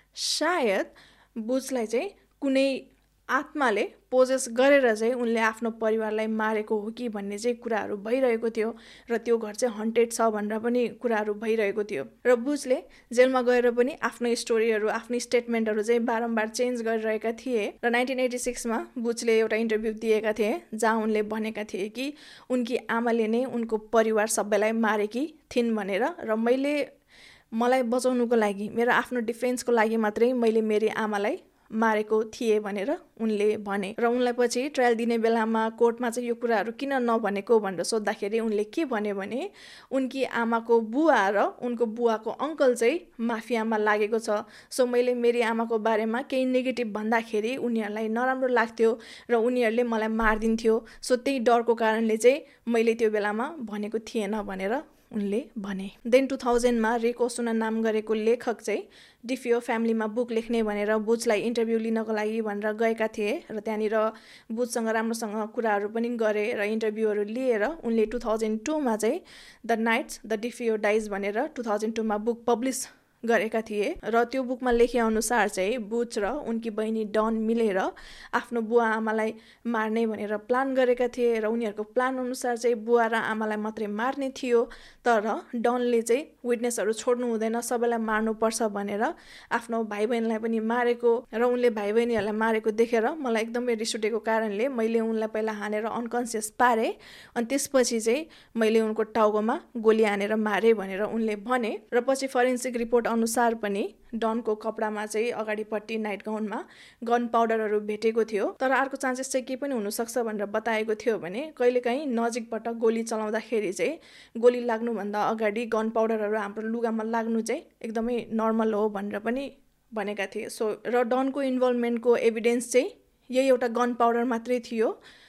सायद बुचलाई चाहिँ कुनै आत्माले पोजेस गरेर चाहिँ उनले आफ्नो परिवारलाई मारेको हो कि भन्ने चाहिँ कुराहरू भइरहेको थियो र त्यो घर चाहिँ हन्टेड छ भनेर पनि कुराहरू भइरहेको थियो। र बुचले जेलमा गएर पनि आफ्नो स्टोरीहरू आफ्नो स्टेटमेन्टहरू चाहिँ बारम्बार चेन्ज गरिरहेका थिए र नाइन्टिन एटी सिक्समा बुचले एउटा इन्टरभ्यू दिएका थिए जहाँ उनले भनेका थिए कि उनकी आमाले नै उनको परिवार सबैलाई मारेकी थिइन् भनेर र मैले मलाई बचाउनुको लागि मेरो आफ्नो डिफेन्सको लागि मात्रै मैले मेरी आमालाई मारेको थिएँ भनेर उनले भने। र उनलाई पछि ट्रायल दिने बेलामा कोर्टमा चाहिँ यो कुराहरू किन नभनेको भनेर सोद्धाखेरि उनले के भने भने उनकी आमाको बुवा र उनको बुवाको अङ्कल चाहिँ माफियामा लागेको छ। सो मैले मेरी आमाको बारेमा केही नेगेटिभ भन्दाखेरि उनीहरूलाई नराम्रो लाग्थ्यो र उनीहरूले मलाई मारिदिन्थ्यो। सो त्यही डरको कारणले चाहिँ मैले त्यो बेलामा भनेको थिएन भनेर उनले भने। देन टु थाउजन्डमा रिक ओसुना नाम गरेको लेखक चाहिँ डिफियो फ्यामिलीमा बुक लेख्ने भनेर बुचलाई इन्टरभ्यू लिनको लागि भनेर गएका थिए र त्यहाँनिर बुचसँग राम्रोसँग कुराहरू पनि गरे र इन्टरभ्यूहरू लिएर उनले टु थाउजन्ड टूमा चाहिँ the nights the DeFeo dies भनेर टु थाउजन्ड टूमा बुक पब्लिस गरेका थिए र त्यो बुकमा लेखे अनुसार चाहिँ बुच र उनकी बहिनी डन मिलेर आफ्नो बुवा आमालाई मार्ने भनेर प्लान गरेका थिए र उनीहरूको प्लान अनुसार चाहिँ बुवा र आमालाई मात्रै मार्ने थियो तर डनले चाहिँ विटनेसहरू छोड्नु हुँदैन, सबैलाई मार्नुपर्छ भनेर आफ्नो भाइ बहिनीलाई पनि मारेको र उनले भाइ बहिनीहरूलाई मारेको देखेर मलाई एकदमै रिस उठेको कारणले मैले उनलाई पहिला हानेर अनकन्सियस पारेँ अनि त्यसपछि चाहिँ मैले उनको टाउकोमा गोली हानेर मारेँ भनेर उनले भने। र पछि फरेन्सिक रिपोर्ट अनुसार पनि डनको कपडामा चाहिँ अगाडिपट्टि नाइट गाउनमा गन पाउडरहरू भेटेको थियो तर अर्को चान्सेस चाहिँ के पनि हुनसक्छ भनेर बताएको थियो भने कहिलेकाहीँ नजिकबाट गोली चलाउँदाखेरि चाहिँ गोली लाग्नुभन्दा अगाडि गन पाउडरहरू हाम्रो लुगामा लाग्नु चाहिँ एकदमै नर्मल हो भनेर पनि भनेका थिए। सो र डनको इन्भल्भमेन्टको एभिडेन्स चाहिँ यही एउटा गन पाउडर मात्रै थियो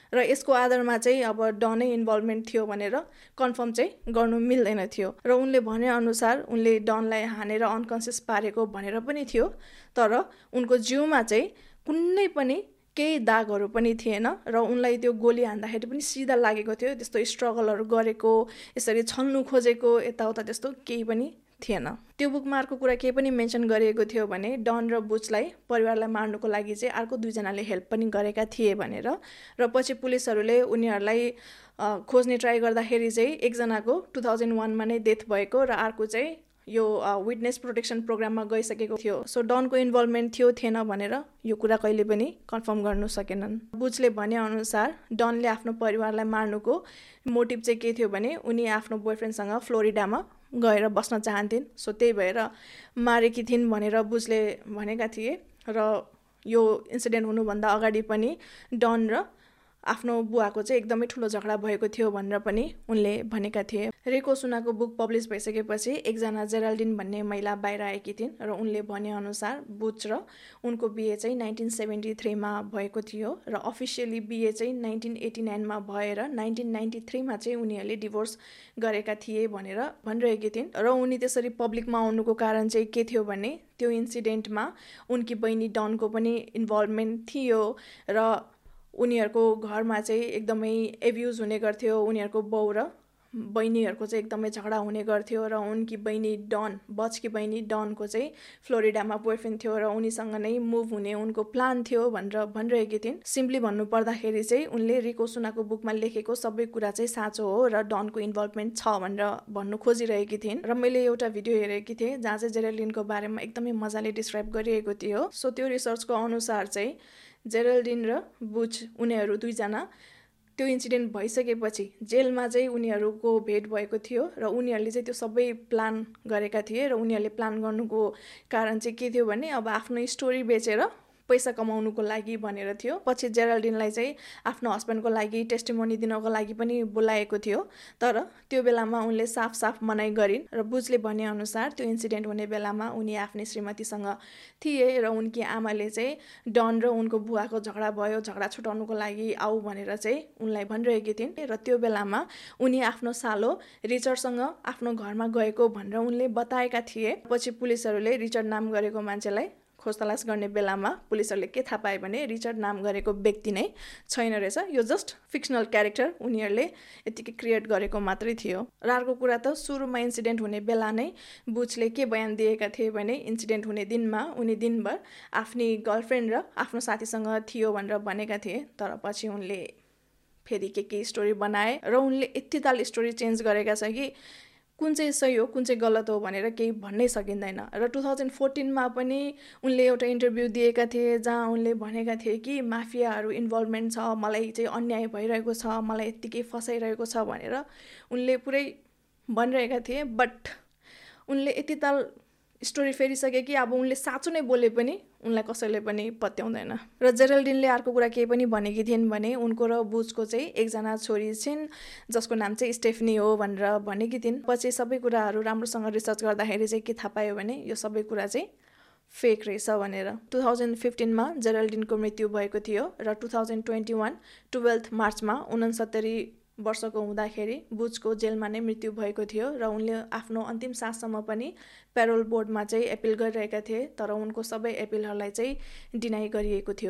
र यसको आधारमा चाहिँ अब डनै इन्भल्भमेन्ट थियो भनेर कन्फर्म चाहिँ गर्नु मिल्दैन थियो। र उनले भनेअनुसार उनले डनलाई हानेर अनकन्सियस पारेको भनेर पनि थियो, तर उनको जिउमा चाहिँ कुनै पनि केही दागहरू पनि थिएन र उनलाई त्यो गोली हान्दाखेरि पनि सिधा लागेको थियो। त्यस्तो स्ट्रगलहरू गरेको, यसरी छल्नु खोजेको यताउता त्यस्तो केही पनि थिएन। त्यो बुकमा अर्को कुरा केही पनि मेन्सन गरिएको थियो भने डन र बुचलाई परिवारलाई मार्नुको लागि चाहिँ अर्को दुईजनाले हेल्प पनि गरेका थिए भनेर। र पछि पुलिसहरूले उनीहरूलाई खोज्ने ट्राई गर्दाखेरि चाहिँ एकजनाको टु थाउजन्ड वानमा नै डेथ भएको र अर्को चाहिँ यो विटनेस प्रोटेक्सन प्रोग्राममा गइसकेको थियो। सो डनको इन्भल्भमेन्ट थियो थिएन भनेर यो कुरा कहिले पनि कन्फर्म गर्नु सकेनन्। बुचले भनेअनुसार डनले आफ्नो परिवारलाई मार्नुको मोटिभ चाहिँ के थियो भने उनी आफ्नो बोयफ्रेन्डसँग फ्लोरिडामा गएर बस्न चाहन्थिन्, सो त्यही भएर मारेकी थिइन् भनेर बुचले भनेका थिए। र यो इन्सिडेन्ट हुनुभन्दा अगाडि पनि डन र आफ्नो बुवाको चाहिँ एकदमै ठुलो झगडा भएको थियो भनेर पनि उनले भनेका थिए। रिको सुनाको बुक पब्लिस भइसकेपछि एकजना जेराल्डिन भन्ने महिला बाहिर आएकी थिइन् र उनले भनेअनुसार बुच र उनको बिहे चाहिँ नाइन्टिन सेभेन्टी थ्रीमा भएको थियो र अफिसियली बिहे चाहिँ नाइन्टिन एटी नाइनमा भएर नाइन्टिन नाइन्टी थ्रीमा चाहिँ उनीहरूले डिभोर्स गरेका थिए भनेर भनिरहेकी थिइन्। र उनी त्यसरी पब्लिकमा आउनुको कारण चाहिँ के थियो भने त्यो इन्सिडेन्टमा उनकी बहिनी डनको पनि इन्भल्भमेन्ट थियो र उनीहरूको घरमा चाहिँ एकदमै एब्युज हुने गर्थ्यो। उनीहरूको बाउ र बहिनीहरूको चाहिँ एकदमै झगडा हुने गर्थ्यो र उनकी बहिनी डन बचकी बहिनी डनको चाहिँ फ्लोरिडामा बोयफ्रेन्ड थियो र उनीसँग नै मुभ हुने उनको प्लान थियो भनेर भनिरहेकी थिइन्। सिम्पली भन्नु पर्दाखेरि चाहिँ उनले रिको सुनाको बुकमा लेखेको सबै कुरा चाहिँ साँचो हो र डनको इन्भल्भमेन्ट छ भनेर भन्नु खोजिरहेकी थिइन्। र मैले एउटा भिडियो हेरेकी थिएँ जहाँ चाहिँ जेराल्डिनको बारेमा एकदमै मजाले डिस्क्राइब गरिएको थियो। सो त्यो रिसर्चको अनुसार चाहिँ जेराल्डिन र बुच उनीहरू दुईजना त्यो इन्सिडेन्ट भइसकेपछि जेलमा चाहिँ उनीहरूको भेट भएको थियो र उनीहरूले चाहिँ त्यो सबै प्लान गरेका थिए र उनीहरूले प्लान गर्नुको कारण चाहिँ के थियो भने अब आफ्नो स्टोरी बेचेर पैसा कमाउनुको लागि भनेर थियो। पछि जेराल्डिनलाई चाहिँ आफ्नो हस्बेन्डको लागि टेस्टिमोनी दिनको लागि पनि बोलाएको थियो, तर त्यो बेलामा उनले साफ साफ मनाइ गरिन्। र बुचले भनेअनुसार त्यो इन्सिडेन्ट हुने बेलामा उनी आफ्नै श्रीमतीसँग थिए र उनकी आमाले चाहिँ डन र उनको बुवाको झगडा भयो, झगडा छुटाउनुको लागि आऊ भनेर चाहिँ उनलाई भनिरहेकी थिइन्। र त्यो बेलामा उनी आफ्नो सालो रिचर्डसँग आफ्नो घरमा गएको भनेर उनले बताएका थिए। पछि पुलिसहरूले रिचर्ड नाम गरेको मान्छेलाई खोजतलास गर्ने बेलामा पुलिसहरूले के थाहा पाए भने रिचर्ड नाम गरेको व्यक्ति नै छैन रहेछ, यो जस्ट फिक्सनल क्यारेक्टर उनीहरूले यतिकै क्रिएट गरेको मात्रै थियो। र अर्को कुरा त सुरुमा इन्सिडेन्ट हुने बेला नै बुचले के बयान दिएका थिए भने इन्सिडेन्ट हुने दिनमा उनी दिनभर आफ्नी गर्लफ्रेन्ड र आफ्नो साथीसँग थियो भनेर भनेका थिए, तर पछि उनले फेरि के के स्टोरी बनाए र उनले यति ताल स्टोरी चेन्ज गरेका छ कि कुन चाहिँ सही हो कुन चाहिँ गलत हो भनेर केही भन्नै सकिँदैन। र टु थाउजन्ड फोर्टिनमा पनि उनले एउटा इन्टरभ्यू दिएका थिए जहाँ उनले भनेका थिए कि माफियाहरू इन्भल्भमेन्ट छ, मलाई चाहिँ अन्याय भइरहेको छ, मलाई यत्तिकै फसाइरहेको छ भनेर उनले पुरै भनिरहेका थिए। बट उनले यति ताल स्टोरी फेरिसके कि अब उनले साँचो नै बोले पनि उनलाई कसैले पनि पत्याउँदैन। र जेराल्डिनले अर्को कुरा केही पनि भनेकी थिइन् भने उनको र बुचको चाहिँ एकजना छोरी छिन् जसको नाम चाहिँ स्टेफनी हो भनेर भनेकी थिइन्। पछि सबै कुराहरू राम्रोसँग रिसर्च गर्दाखेरि चाहिँ के थाहा पायो भने यो सबै कुरा चाहिँ फेक रहेछ भनेर। टु थाउजन्ड फिफ्टिनमा जेराल्डिनको मृत्यु भएको थियो र two thousand twenty one twelfth मार्चमा उनसत्तरी वर्षको हुँदाखेरि बुचको जेलमा नै मृत्यु भएको थियो र उनले आफ्नो अन्तिम साससम्म पनि पेरोल बोर्डमा चाहिँ एपिल गरिरहेका थिए, तर उनको सबै एपिलहरूलाई चाहिँ डिनाई गरिएको थियो।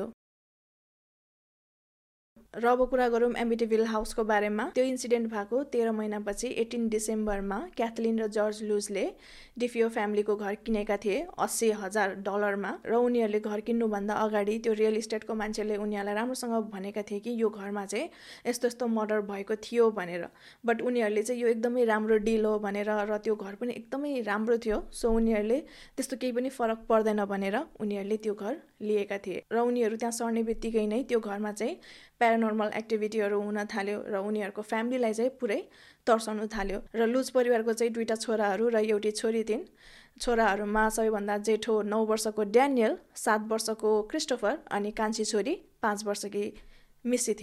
र अब कुरा गरौँ एमिटिभिल हाउसको बारेमा। त्यो इन्सिडेन्ट भएको तेह्र महिनापछि एटिन डिसेम्बरमा क्याथलिन र जर्ज लुजले डिफियो फ्यामिलीको घर किनेका थिए अस्सी हजार डलरमा। र उनीहरूले घर किन्नुभन्दा अगाडि त्यो रियल इस्टेटको मान्छेले उनीहरूलाई राम्रोसँग भनेका थिए कि यो घरमा चाहिँ यस्तो यस्तो मर्डर भएको थियो भनेर। बट उनीहरूले चाहिँ यो एकदमै राम्रो डिल हो भनेर र त्यो घर पनि एकदमै राम्रो थियो, सो उनीहरूले त्यस्तो केही पनि फरक पर्दैन भनेर उनीहरूले त्यो घर लिएका थिए। र उनीहरू त्यहाँ सर्ने बित्तिकै नै त्यो घरमा चाहिँ प्यारानर्मल एक्टिभिटीहरू हुन थाल्यो र उनीहरूको फ्यामिलीलाई चाहिँ पुरै तर्साउनु थाल्यो। र लुज परिवारको चाहिँ दुईवटा छोराहरू र एउटी छोरी थिइन्। छोराहरूमा सबैभन्दा जेठो नौ वर्षको ड्यानियल, सात वर्षको क्रिस्टोफर अनि कान्छी छोरी पाँच वर्षकी मिसी थिइन्।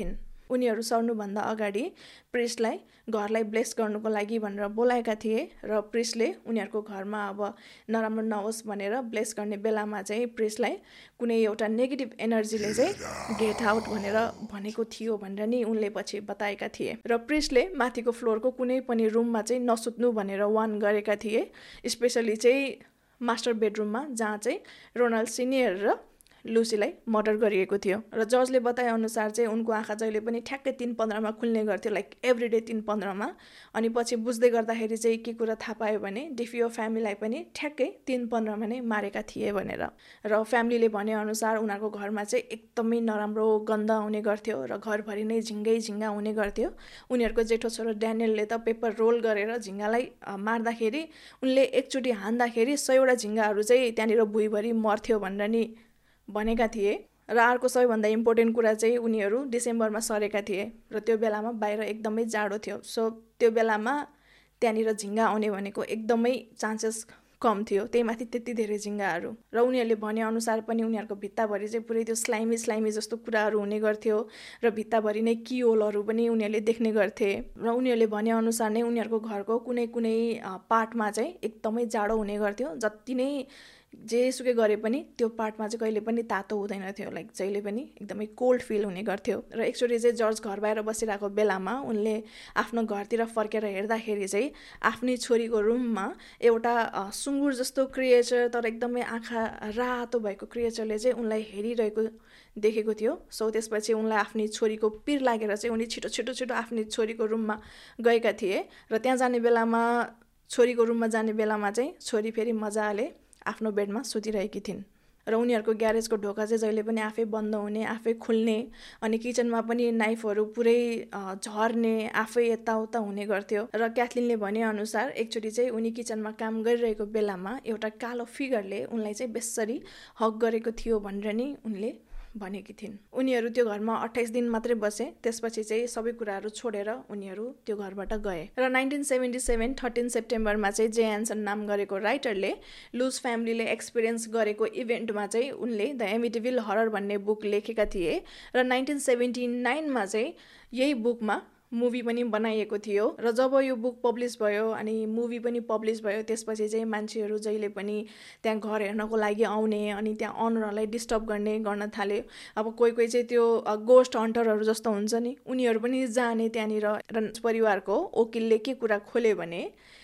उनीहरू सर्नुभन्दा अगाडि प्रिस्टलाई घरलाई ब्लेस गर्नुको लागि भनेर बोलाएका थिए र प्रिस्टले उनीहरूको घरमा अब नराम्रो नहोस् भनेर ब्लेस गर्ने बेलामा चाहिँ प्रिस्टलाई कुनै एउटा नेगेटिभ एनर्जीले चाहिँ गेट आउट भनेर भनेको थियो भनेर नि उनले पछि बताएका थिए र प्रिस्टले माथिको फ्लोरको कुनै पनि रुममा चाहिँ नसुत्नु भनेर वार्न गरेका थिए, स्पेसली चाहिँ मास्टर बेडरुममा जहाँ चाहिँ रोनाल्ड सिनियर र लुसीलाई मर्डर गरिएको थियो। र जजले बताए अनुसार चाहिँ उनको आँखा जहिले पनि ठ्याक्कै तीन पन्ध्रमा खुल्ने गर्थ्यो, लाइक एभ्री डे तीन पन्ध्रमा। अनि पछि बुझ्दै गर्दाखेरि चाहिँ के कुरा थाहा पायो भने डिफियो फ्यामिलीलाई पनि ठ्याक्कै तीन पन्ध्रमा नै मारेका थिए भनेर। र फ्यामिलीले भनेअनुसार उनीहरूको घरमा चाहिँ एकदमै नराम्रो गन्ध आउने गर्थ्यो र घरभरि नै झिङ्गै झिङ्गा हुने गर्थ्यो। उनीहरूको जेठो छोरो ड्यानियलले त पेपर रोल गरेर झिङ्गालाई मार्दाखेरि उनले एकचोटि हान्दाखेरि सयवटा झिङ्गाहरू चाहिँ त्यहाँनिर भुइँभरि मर्थ्यो भनेर नि भनेका थिए। र अर्को सबैभन्दा इम्पोर्टेन्ट कुरा चाहिँ उनीहरू डिसेम्बरमा सरेका थिए र त्यो बेलामा बाहिर एकदमै जाडो थियो। सो त्यो बेलामा त्यहाँनिर झिङ्गा आउने भनेको एकदमै चान्सेस कम थियो, त्यही माथि त्यति धेरै झिङ्गाहरू। र उनीहरूले भनेअनुसार पनि उनीहरूको भित्ताभरि चाहिँ पुरै त्यो स्लाइमी स्लाइमी जस्तो कुराहरू हुने गर्थ्यो र भित्ताभरि नै किहोलहरू पनि उनीहरूले देख्ने गर्थे। र उनीहरूले भनेअनुसार नै उनीहरूको घरको कुनै कुनै पार्टमा चाहिँ एकदमै जाडो हुने गर्थ्यो, जति नै जेसुकै गरे पनि त्यो पार्टमा चाहिँ कहिले पनि तातो हुँदैन थियो, लाइक जहिले पनि एकदमै कोल्ड फिल हुने गर्थ्यो। र एकचोटि चाहिँ जर्ज घर बाहिर बसिरहेको बेलामा उनले आफ्नो घरतिर फर्केर हेर्दाखेरि चाहिँ आफ्नै छोरीको रुममा एउटा सुँगुर जस्तो क्रिएचर, तर एकदमै आँखा रातो भएको क्रिएचरले चाहिँ उनलाई हेरिरहेको देखेको थियो। सो त्यसपछि उनलाई आफ्नै छोरीको पिर लागेर चाहिँ उनी छिटो छिटो छिटो आफ्नै छोरीको रुममा गएका थिए। र त्यहाँ जाने बेलामा छोरीको रुममा जाने बेलामा चाहिँ छोरी फेरि मजाले आफ्नो बेडमा सुतिरहेकी थिइन्। र उनीहरूको ग्यारेजको ढोका चाहिँ जहिले पनि आफै बन्द हुने, आफै खुल्ने, अनि किचनमा पनि नाइफहरू पुरै झर्ने, आफै यताउता हुने गर्थ्यो। र क्याथलिनले भनेअनुसार एकचोटि चाहिँ उनी किचनमा काम गरिरहेको बेलामा एउटा कालो फिगरले उनलाई चाहिँ बेसरी हक गरेको थियो भनेर नि उनले भनेकी थिइन्। उनीहरू त्यो घरमा अट्ठाइस दिन मात्रै बसे, त्यसपछि चाहिँ सबै कुराहरू छोडेर उनीहरू त्यो घरबाट गए। र नाइन्टिन सेभेन्टी सेभेन थर्टिन सेप्टेम्बरमा चाहिँ जे ह्यान्सन नाम गरेको राइटरले लुज फ्यामिलीले एक्सपिरियन्स गरेको इभेन्टमा चाहिँ उनले द एमिटिभिल हरर भन्ने बुक लेखेका थिए। र नाइन्टिन सेभेन्टी नाइनमा चाहिँ यही बुकमा मुभी पनि बनाइएको थियो। र जब यो बुक पब्लिस भयो अनि मुभी पनि पब्लिस भयो, त्यसपछि चाहिँ मान्छेहरू जहिले पनि त्यहाँ घर हेर्नको लागि आउने अनि त्यहाँ अनरहरूलाई डिस्टर्ब गर्ने गर्न थाल्यो। अब कोही कोही चाहिँ त्यो गोस्ट हन्टरहरू जस्तो हुन्छ नि, उनीहरू पनि जाने त्यहाँनिर। र परिवारको वकिलले के कुरा खोल्यो भने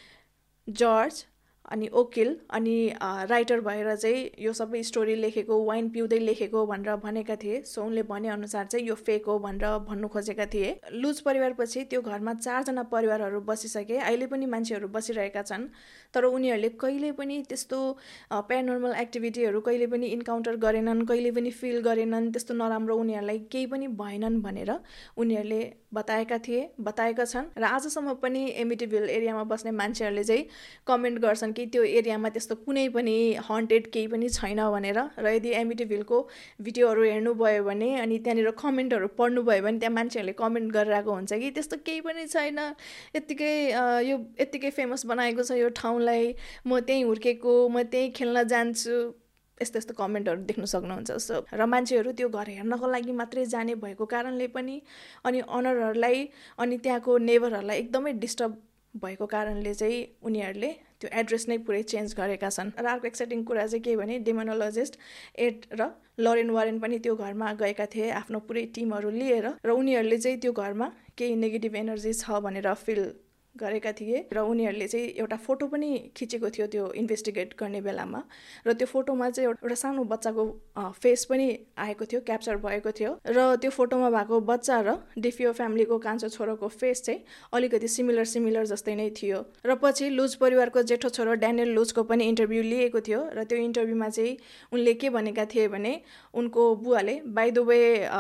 जर्ज अनि वकिल अनि राइटर भएर चाहिँ यो सबै स्टोरी लेखेको वाइन पिउँदै लेखेको भनेर भनेका थिए। सो उनले भनेअनुसार चाहिँ यो फेक हो भनेर भन्नु खोजेका थिए। लुज परिवारपछि त्यो घरमा चारजना परिवारहरू बसिसके, अहिले पनि मान्छेहरू बसिरहेका छन्, तर उनीहरूले कहिले पनि त्यस्तो प्यारानर्मल एक्टिभिटीहरू कहिले पनि इन्काउन्टर गरेनन्, कहिले पनि फिल गरेनन्, त्यस्तो नराम्रो उनीहरूलाई केही पनि भएनन् भनेर उनीहरूले बताएका थिए, बताएका छन्। र आजसम्म पनि एमिटिभिल एरियामा बस्ने मान्छेहरूले चाहिँ कमेन्ट गर्छन् कि त्यो एरियामा त्यस्तो कुनै पनि हन्टेड केही पनि छैन भनेर। र यदि एमिटिभिलको भिडियोहरू हेर्नुभयो भने अनि त्यहाँनिर कमेन्टहरू पढ्नुभयो भने त्यहाँ मान्छेहरूले कमेन्ट गरिरहेको हुन्छ कि त्यस्तो केही पनि छैन, यत्तिकै यो यत्तिकै फेमस बनाएको छ यो ठाउँलाई, म त्यहीँ हुर्केको, म त्यहीँ खेल्न जान्छु, यस्तो यस्तो कमेन्टहरू देख्न सक्नुहुन्छ। सो र मान्छेहरू त्यो घर हेर्नको लागि मात्रै जाने भएको कारणले पनि अनि अनरहरूलाई अनि त्यहाँको नेबरहरूलाई एकदमै डिस्टर्ब भएको कारणले चाहिँ उनीहरूले त्यो एड्रेस नै पुरै चेन्ज गरेका छन्। र अर्को एक्साइटिङ कुरा चाहिँ के भने डेमोनोलोजिस्ट एड र लरेन वारेन पनि त्यो घरमा गएका थिए आफ्नो पुरै टिमहरू लिएर, र उनीहरूले चाहिँ त्यो घरमा केही नेगेटिभ एनर्जी छ भनेर फिल गरेका थिए। र उनीहरूले चाहिँ एउटा फोटो पनि खिचेको थियो त्यो इन्भेस्टिगेट गर्ने बेलामा, र त्यो फोटोमा चाहिँ एउटा सानो बच्चाको फेस पनि आएको थियो, क्याप्चर भएको थियो। र त्यो फोटोमा भएको बच्चा र डिफियो फ्यामिलीको कान्छो छोरोको फेस चाहिँ अलिकति सिमिलर सिमिलर जस्तै नै थियो। र पछि लुज परिवारको जेठो छोरो ड्यानियल लुजको पनि इन्टरभ्यू लिएको थियो, र त्यो इन्टरभ्यूमा चाहिँ उनले के भनेका थिए भने उनको बुवाले by the way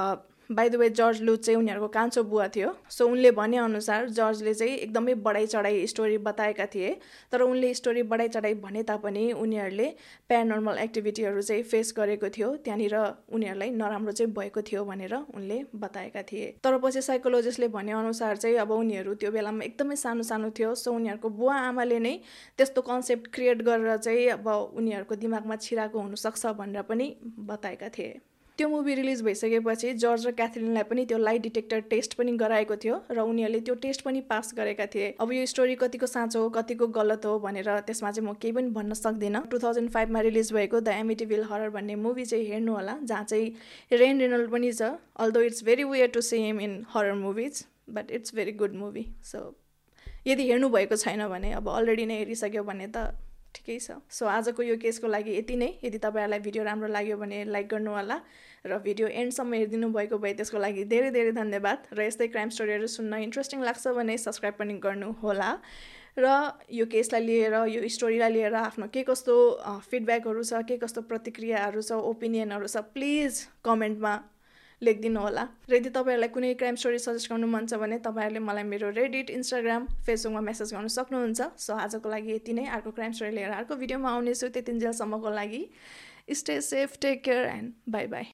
by the way George Lutz चाहिँ उनीहरूको कान्छो बुवा थियो। सो उनले भनेअनुसार जर्जले चाहिँ एकदमै बढाइ चढाइ स्टोरी बताएका थिए, तर उनले स्टोरी बढाइ चढाइ भने तापनि उनीहरूले प्यारानर्मल एक्टिभिटीहरू चाहिँ फेस गरेको थियो, त्यहाँनिर उनीहरूलाई नराम्रो चाहिँ भएको थियो भनेर उनले बताएका थिए। तर पछि साइकोलोजिस्टले भनेअनुसार चाहिँ अब उनीहरू त्यो बेलामा एकदमै सानो सानो थियो, सो उनीहरूको बुवा आमाले नै त्यस्तो कन्सेप्ट क्रिएट गरेर चाहिँ अब उनीहरूको दिमागमा छिराएको हुनसक्छ भनेर पनि बताएका थिए। त्यो मुभी रिलिज भइसकेपछि जर्ज र क्याथरिनलाई पनि त्यो लाइट डिटेक्टर टेस्ट पनि गराएको थियो र उनीहरूले त्यो टेस्ट पनि पास गरेका थिए। अब यो स्टोरी कतिको साँचो हो कतिको गलत हो भनेर त्यसमा चाहिँ म केही पनि भन्न सक्दिनँ। टु थाउजन्ड फाइभमा रिलिज भएको द एमिटिभिल हरर भन्ने मुभी चाहिँ हेर्नु होला, जहाँ चाहिँ रेन रेनल्ड पनि छ। Although it's very weird to see him in horror movies but it's very good movie. So यदि हेर्नु भएको छैन भने अब अलरेडी नै हेरिसक्यो भने त ठिकै छ। सो आजको यो केसको लागि यति नै। यदि तपाईँहरूलाई भिडियो राम्रो लाग्यो भने लाइक गर्नु होला र भिडियो एन्डसम्म हेरिदिनु भएको भए त्यसको लागि धेरै धेरै धन्यवाद। र यस्तै क्राइम स्टोरीहरू सुन्न इन्ट्रेस्टिङ लाग्छ भने सब्सक्राइब पनि गर्नु होला। र यो केसलाई लिएर यो स्टोरीलाई लिएर आफ्नो के कस्तो फिडब्याकहरू छ, के कस्तो प्रतिक्रियाहरू छ, ओपिनियनहरू छ, प्लिज कमेन्टमा लेखिदिनु होला। र यदि तपाईँहरूलाई कुनै क्राइम स्टोरी सजेस्ट गर्नु मन छ भने तपाईँहरूले मलाई मेरो रेडिट, इन्स्टाग्राम, फेसबुकमा मेसेज गर्न सक्नुहुन्छ। सो आजको लागि यति नै। अर्को क्राइम स्टोरी लिएर अर्को भिडियोमा आउनेछु। त्यतिन्जेलसम्मको लागि stay safe, take care and bye by.